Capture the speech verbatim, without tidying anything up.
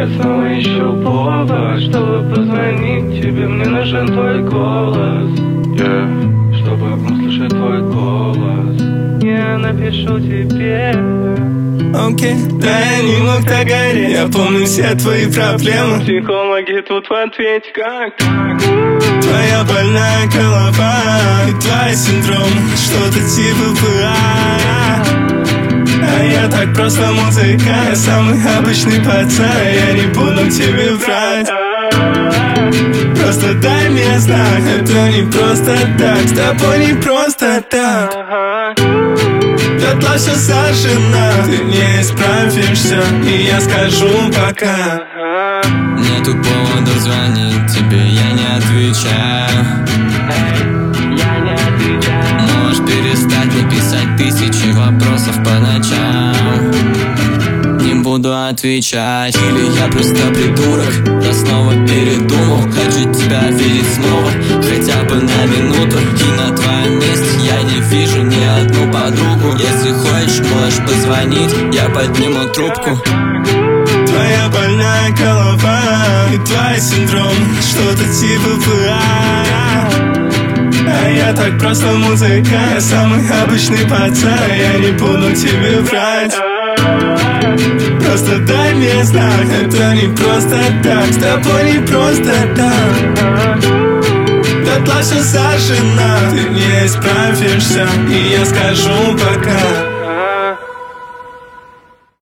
Я снова ищу повод, чтобы позвонить тебе. Мне нужен твой голос, yeah, чтобы услышать твой голос. Я напишу тебе. Окей, okay. Да, я не мог так гореть. Я помню все твои проблемы. Психологи тут в ответе. Как так? Твоя больная голова и твой синдром, что-то типа ПА. А я так просто музыка, я самый обычный пацан. Я не буду тебе врать. Просто дай мне знак, это не просто так. С тобой не просто так. Дотла все сожжено, ты не справишься, и я скажу пока. Нету повода звонить тебе, я не отвечаю. Я не отвечаю. Можешь перестать мне писать тысячи вопросов по ночам. Не буду отвечать. Или я просто придурок, я снова передумал. Хочу тебя видеть снова, хотя бы на минуту. И на твоем месте я не вижу ни одну подругу. Если хочешь, можешь позвонить, я подниму трубку. Твоя больная голова и твой синдром, что-то типа ПА. А я так просто музыка, я самый обычный пацан. Я не буду тебе врать. Просто дай мне знак, это не просто так. С тобой не просто так. Дотла все сожжено, ты не справишься, и я скажу пока.